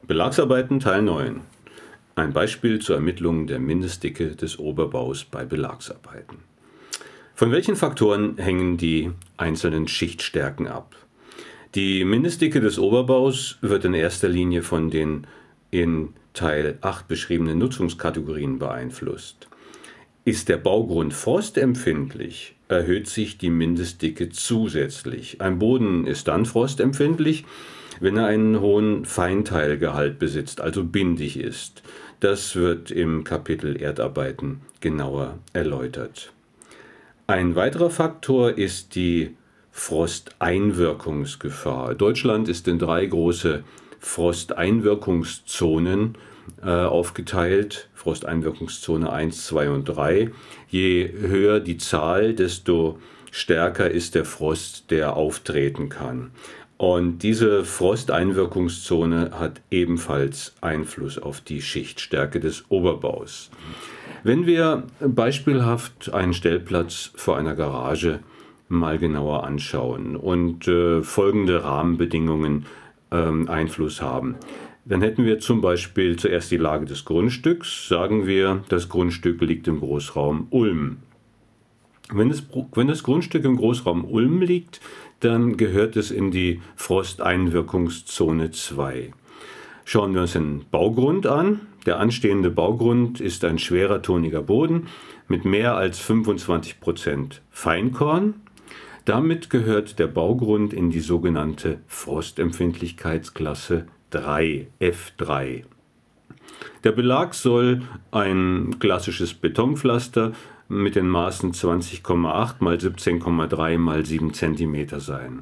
Belagsarbeiten Teil 9. Ein Beispiel zur Ermittlung der Mindestdicke des Oberbaus bei Belagsarbeiten. Von welchen Faktoren hängen die einzelnen Schichtstärken ab? Die Mindestdicke des Oberbaus wird in erster Linie von den in Teil 8 beschriebenen Nutzungskategorien beeinflusst. Ist der Baugrund frostempfindlich, erhöht sich die Mindestdicke zusätzlich. Ein Boden ist dann frostempfindlich, wenn er einen hohen Feinteilgehalt besitzt, also bindig ist. Das wird im Kapitel Erdarbeiten genauer erläutert. Ein weiterer Faktor ist die Frosteinwirkungsgefahr. Deutschland ist in 3 große Frosteinwirkungszonen aufgeteilt. Frosteinwirkungszone 1, 2 und 3. Je höher die Zahl, desto stärker ist der Frost, der auftreten kann. Und diese Frosteinwirkungszone hat ebenfalls Einfluss auf die Schichtstärke des Oberbaus. Wenn wir beispielhaft einen Stellplatz vor einer Garage mal genauer anschauen und folgende Rahmenbedingungen Einfluss haben, dann hätten wir zum Beispiel zuerst die Lage des Grundstücks. Sagen wir, das Grundstück liegt im Großraum Ulm. Wenn das Grundstück im Großraum Ulm liegt, dann gehört es in die Frosteinwirkungszone 2. Schauen wir uns den Baugrund an. Der anstehende Baugrund ist ein schwerer, toniger Boden mit mehr als 25% Feinkorn. Damit gehört der Baugrund in die sogenannte Frostempfindlichkeitsklasse 3, F3. Der Belag soll ein klassisches Betonpflaster mit den Maßen 20,8 mal 17,3 mal 7 cm sein.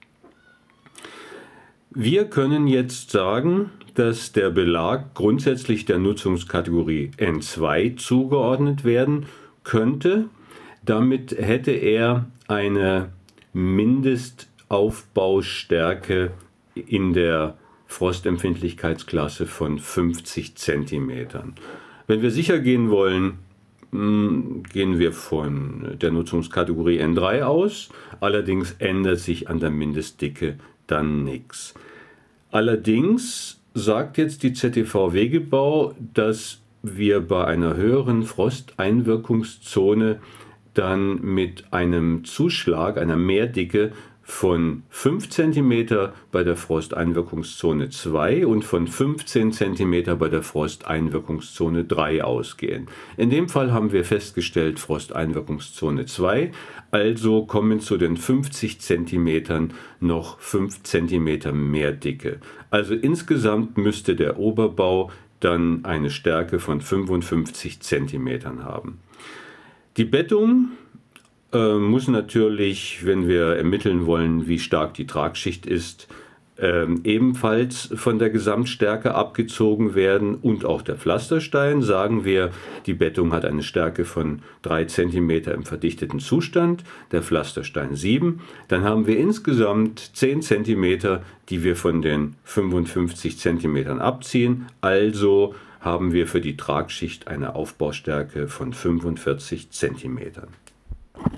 Wir können jetzt sagen, dass der Belag grundsätzlich der Nutzungskategorie N2 zugeordnet werden könnte. Damit hätte er eine Mindestaufbaustärke in der Frostempfindlichkeitsklasse von 50 cm. Wenn wir sicher gehen wollen, gehen wir von der Nutzungskategorie N3 aus. Allerdings ändert sich an der Mindestdicke dann nichts. Allerdings sagt jetzt die ZTV Wegebau, dass wir bei einer höheren Frosteinwirkungszone dann mit einem Zuschlag, einer Mehrdicke von 5 cm bei der Frosteinwirkungszone 2 und von 15 cm bei der Frosteinwirkungszone 3 ausgehen. In dem Fall haben wir festgestellt Frosteinwirkungszone 2, also kommen zu den 50 cm noch 5 cm mehr Dicke. Also insgesamt müsste der Oberbau dann eine Stärke von 55 cm haben. Die Bettung muss natürlich, wenn wir ermitteln wollen, wie stark die Tragschicht ist, ebenfalls von der Gesamtstärke abgezogen werden und auch der Pflasterstein. Sagen wir, die Bettung hat eine Stärke von 3 cm im verdichteten Zustand, der Pflasterstein 7, dann haben wir insgesamt 10 cm, die wir von den 55 cm abziehen, also haben wir für die Tragschicht eine Aufbaustärke von 45 cm.